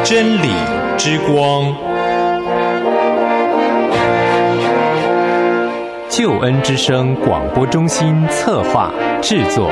真理之光，救恩之声广播中心策划制作。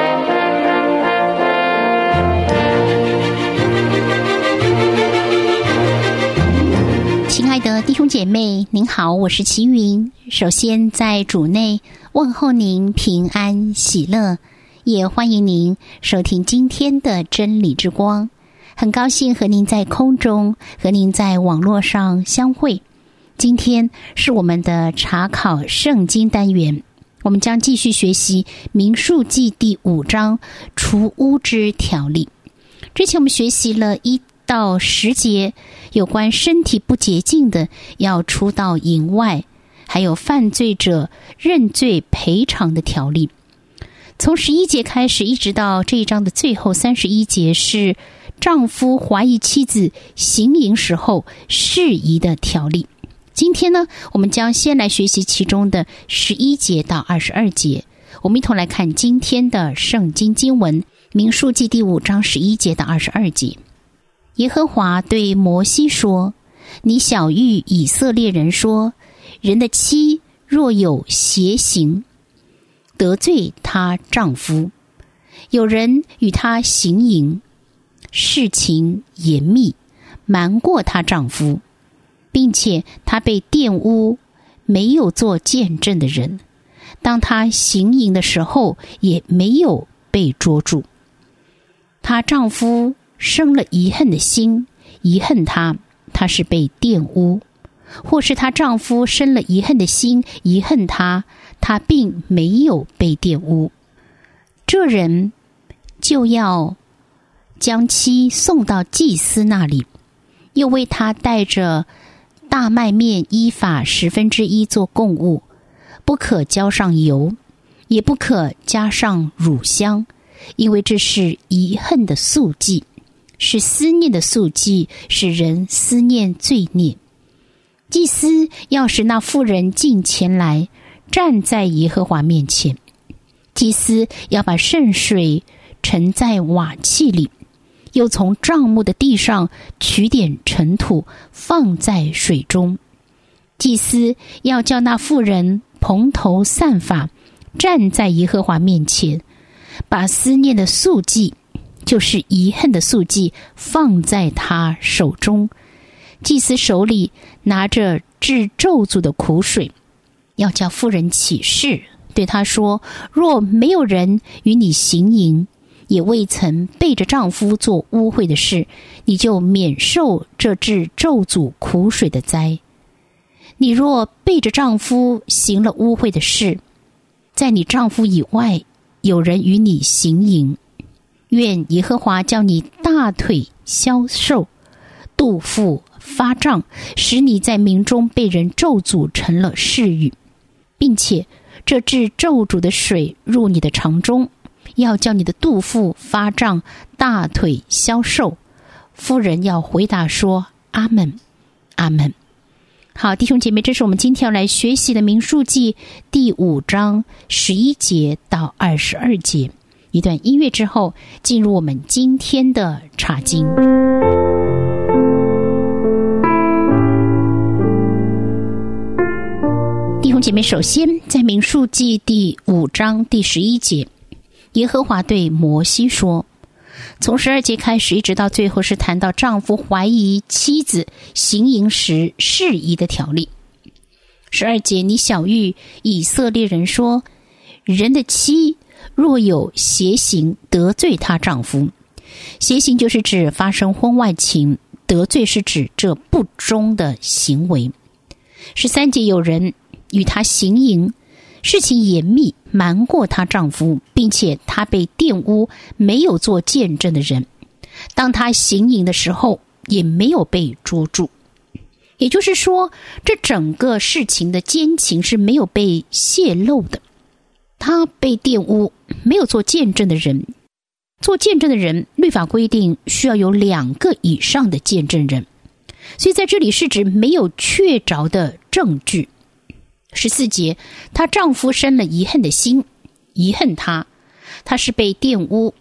亲爱的弟兄姐妹，您好，我是齐云。首先在主内问候您平安喜乐，也欢迎您收听今天的真理之光。很高兴和您在空中，和您在网络上相会。今天是我们的查考圣经单元，我们将继续学习民数记第5章除污之条例。之前我们学习了1到10节有关身体不洁净的要出到营外，还有犯罪者认罪赔偿的条例。从11节开始一直到这一章的最后31节是丈夫怀疑妻子行淫时候适宜的条例。今天呢，我们将先来学习其中的11节到22节。我们一同来看今天的圣经经文，民数记第5章11节到22节。耶和华对摩西说：你晓谕以色列人说，人的妻若有邪行，得罪她丈夫，有人与她行淫，事情严密，瞒过她丈夫，并且她被玷污，没有做见证的人，当她行淫的时候也没有被捉住，她丈夫生了遗恨的心，遗恨她，她是被玷污；或是她丈夫生了遗恨的心，遗恨她，她并没有被玷污，这人就要将妻送到祭司那里，又为他带着大麦面依法1/10做供物，不可浇上油，也不可加上乳香，因为这是遗恨的素祭，是思念的素祭，使人思念罪孽。祭司要使那妇人进前来，站在耶和华面前。祭司要把圣水盛在瓦器里，又从帐幕的地上取点尘土，放在水中。祭司要叫那妇人蓬头散发，站在耶和华面前，把思念的素祭，就是遗恨的素祭，放在他手中。祭司手里拿着治咒诅的苦水，要叫妇人起誓，对他说：若没有人与你行淫，也未曾背着丈夫做污秽的事，你就免受这治咒诅苦水的灾。你若背着丈夫行了污秽的事，在你丈夫以外有人与你行淫，愿耶和华叫你大腿消瘦，肚腹发胀，使你在民中被人咒诅成了誓语，并且这治咒诅的水入你的肠中，要叫你的肚腹发胀，大腿消瘦。妇人要回答说：阿们，阿们。好，弟兄姐妹，这是我们今天要来学习的民数记第5章11节到22节。一段音乐之后，进入我们今天的查经。弟兄姐妹，首先在民数记第5章第11节，耶和华对摩西说，从12节开始一直到最后是谈到丈夫怀疑妻子行淫时适宜的条例。12节，你晓谕以色列人说，人的妻若有邪行，得罪她丈夫。邪行就是指发生婚外情，得罪是指这不忠的行为。13节，有人与她行淫，事情严密，瞒过她丈夫，并且她被玷污，没有做见证的人，当她行淫的时候也没有被捉住。也就是说，这整个事情的奸情是没有被泄露的。她被玷污，没有做见证的人，做见证的人律法规定需要有2个以上的见证人，所以在这里是指没有确凿的证据。14节，她丈夫生了遗恨的心，遗恨她，她是被玷污；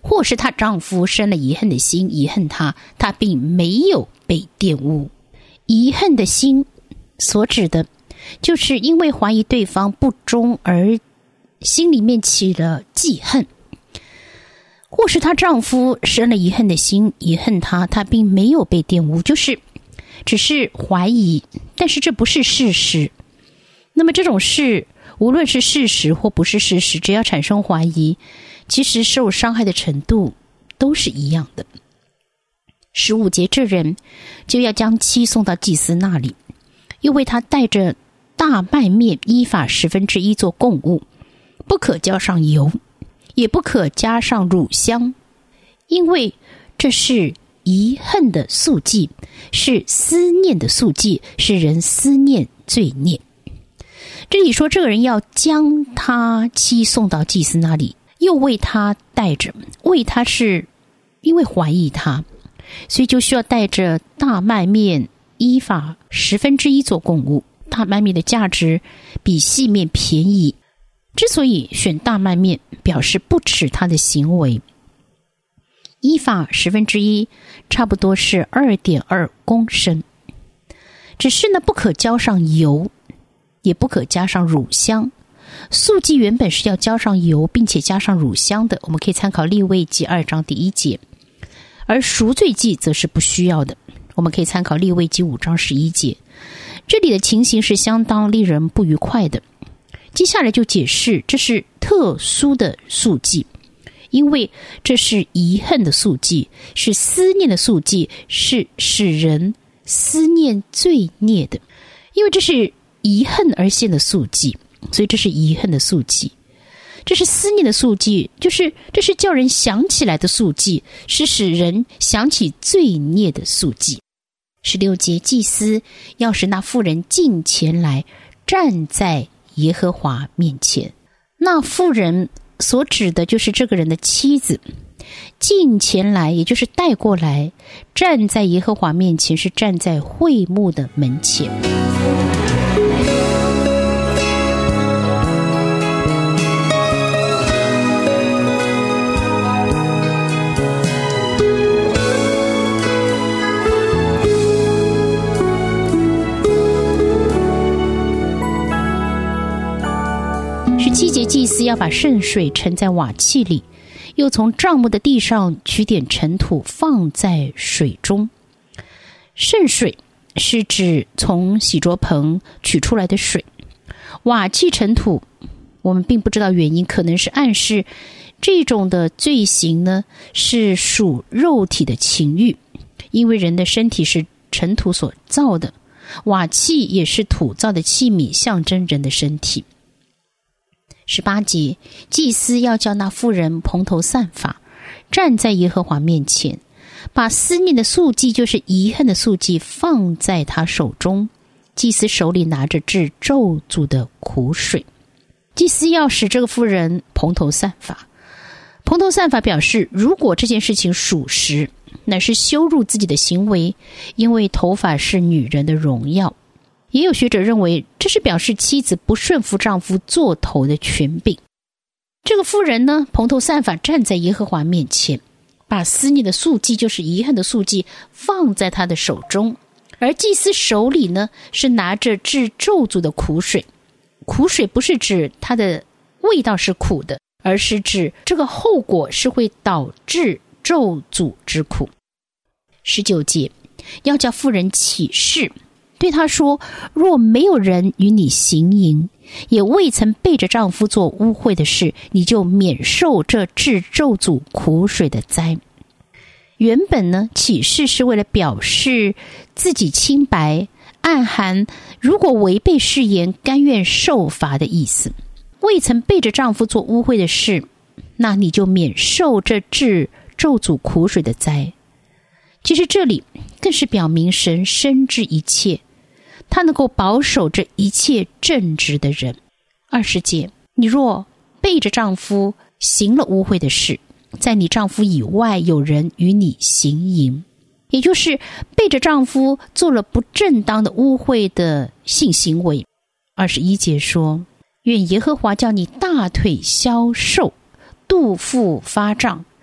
或是她丈夫生了遗恨的心，遗恨她，她并没有被玷污。遗恨的心所指的就是因为怀疑对方不忠而心里面起了记恨。或是她丈夫生了遗恨的心，遗恨她，她并没有被玷污，就是只是怀疑，但是这不是事实。那么这种事无论是事实或不是事实，只要产生怀疑，其实受伤害的程度都是一样的。15节，这人就要将妻送到祭司那里，又为他带着大麦面依法1/10做供物，不可浇上油，也不可加上乳香，因为这是遗恨的宿祭，是思念的宿祭，是人思念罪孽。这里说这个人要将他妻送到祭司那里，又为他带着，为他是因为怀疑他，所以就需要带着大麦面依法1/10做供物。大麦面的价值比细面便宜，之所以选大麦面，表示不耻他的行为。依法1/10差不多是2.2公升，只是呢不可浇上油，也不可加上乳香。素祭原本是要浇上油并且加上乳香的，我们可以参考利未记2章第1节。而赎罪祭则是不需要的，我们可以参考利未记5章11节。这里的情形是相当令人不愉快的。接下来就解释这是特殊的素祭，因为这是遗恨的素祭，是思念的素祭，是使人思念罪孽的。因为这是遗恨而献的素祭，所以这是遗恨的素祭。这是思念的素祭，就是这是叫人想起来的素祭，是使人想起罪孽的素祭。16节，祭司要使那妇人进前来，站在耶和华面前。那妇人所指的就是这个人的妻子，进前来也就是带过来，站在耶和华面前是站在会幕的门前。17节，祭司要把圣水盛在瓦器里，又从帐幕的地上取点尘土放在水中。圣水是指从洗濯盆取出来的水，瓦器尘土我们并不知道原因，可能是暗示这种的罪行呢是属肉体的情欲，因为人的身体是尘土所造的，瓦器也是土造的器皿，象征人的身体。18节，祭司要叫那妇人蓬头散发，站在耶和华面前，把思念的素祭，就是遗恨的素祭，放在他手中。祭司手里拿着治咒诅的苦水。祭司要使这个妇人蓬头散发。蓬头散发表示，如果这件事情属实，乃是羞辱自己的行为，因为头发是女人的荣耀。也有学者认为，这是表示妻子不顺服丈夫做头的权柄。这个妇人呢，蓬头散发站在耶和华面前，把思念的素祭，就是遗憾的素祭，放在他的手中。而祭司手里呢，是拿着治咒诅的苦水。苦水不是指它的味道是苦的，而是指这个后果是会导致咒诅之苦。19节，要叫妇人起誓，对她说，若没有人与你行淫，也未曾背着丈夫做污秽的事，你就免受这治咒诅苦水的灾。原本呢，起誓是为了表示自己清白，暗含如果违背誓言，甘愿受罚的意思。未曾背着丈夫做污秽的事，那你就免受这治咒诅苦水的灾。其实这里更是表明神深知一切，他能够保守这一切正直的人。20节，你若背着丈夫行了污秽的事，在你丈夫以外有人与你行淫，也就是背着丈夫做了不正当的污秽的性行为。21节说，愿耶和华叫你大腿消瘦，肚腹发胀，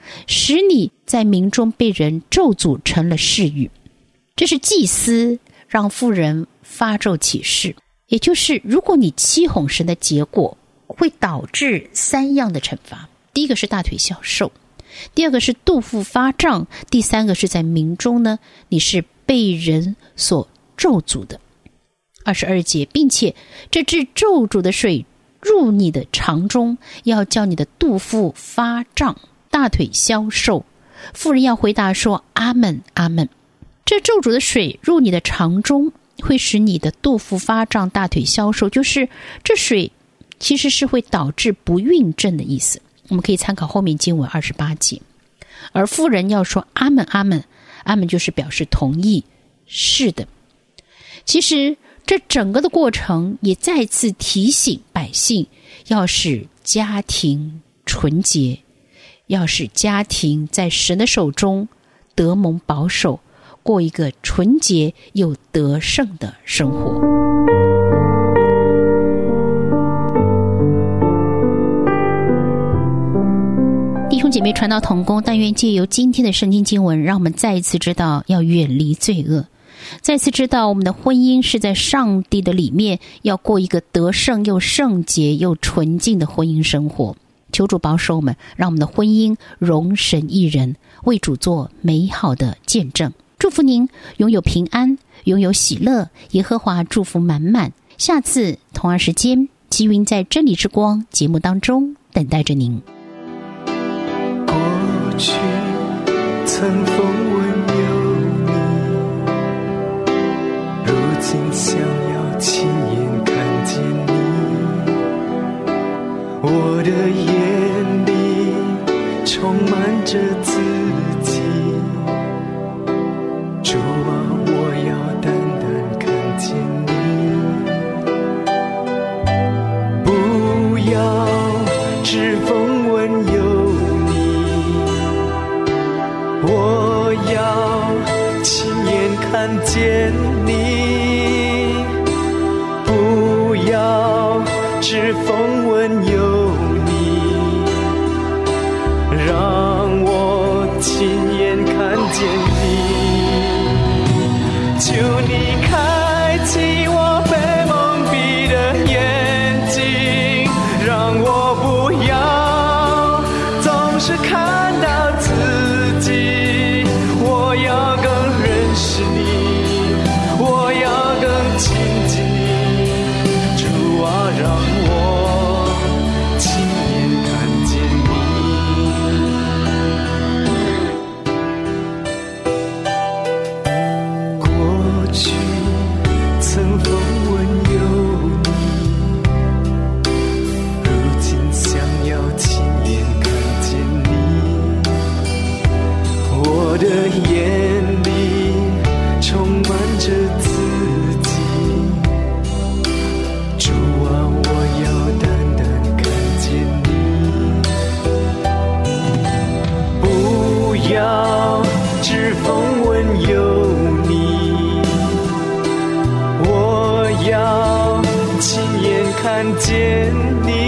使你在民中被人咒诅成了世语。这是祭司让妇人发咒起誓，也就是如果你欺哄神的结果会导致3样的惩罚。第一个是大腿消瘦，第二个是肚腹发胀，第三个是在民中呢，你是被人所咒诅的。22节，并且这治咒诅的水入你的肠中，要叫你的肚腹发胀，大腿消瘦。妇人要回答说阿们阿们。这咒诅的水入你的肠中，会使你的肚腹发胀，大腿消瘦，就是这水其实是会导致不孕症的意思。我们可以参考后面经文28节。而妇人要说阿们阿们，阿们就是表示同意，是的。其实这整个的过程也再次提醒百姓要使家庭纯洁，要使家庭在神的手中得蒙保守，过一个纯洁又得胜的生活。弟兄姐妹，传道同工，但愿借由今天的圣经经文，让我们再一次知道要远离罪恶，再次知道我们的婚姻是在上帝的里面，要过一个得胜又圣洁又纯净的婚姻生活。求主保守我们，让我们的婚姻荣神益人，为主做美好的见证。祝福您拥有平安，拥有喜乐，耶和华祝福满满。下次同样时间，齐云在真理之光节目当中等待着您。 过去曾风闻有你，如今想要亲眼看见你。我的眼里充满着自己，主啊，我要单单看见你，不要只风闻有你，我要亲眼看见你，不要只风闻有你，让我亲眼看见你，求你开启我被蒙蔽的眼睛，让我不要总是看到自己，我要更认识你，我要更亲近你，主啊，让我亲眼看见你。过去曾风闻有你，如今想要亲眼看见你，我的眼里充满着自己，主啊，我要单单看见你，不要只风闻有你，我要亲眼看见你，